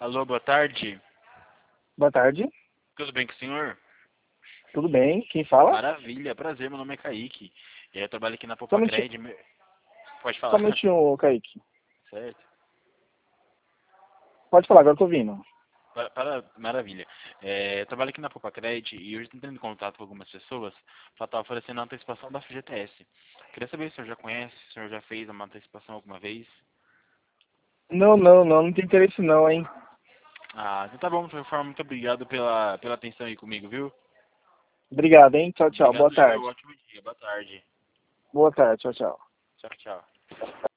Alô, boa tarde. Boa tarde, Tudo bem com o senhor? tudo bem? Quem fala? Maravilha, prazer, meu nome é Kaique. Eu trabalho aqui na Somente, Popacred. Pode falar. somente um, Kaique. Certo? Pode falar, agora eu tô ouvindo. Maravilha. Eu trabalho aqui na Popacred e hoje estou entrando em contato com algumas pessoas para estar oferecendo a antecipação da FGTS. Queria saber se o senhor já conhece, se o senhor já fez uma antecipação alguma vez. Não tem interesse não, hein? Ah, então tá bom, de qualquer forma, muito obrigado pela atenção aí comigo, viu? Obrigado, hein? Tchau, tchau. Boa Obrigado, eu. tarde. Ótimo dia. Boa tarde. Boa tarde, tchau, tchau. Tchau, tchau.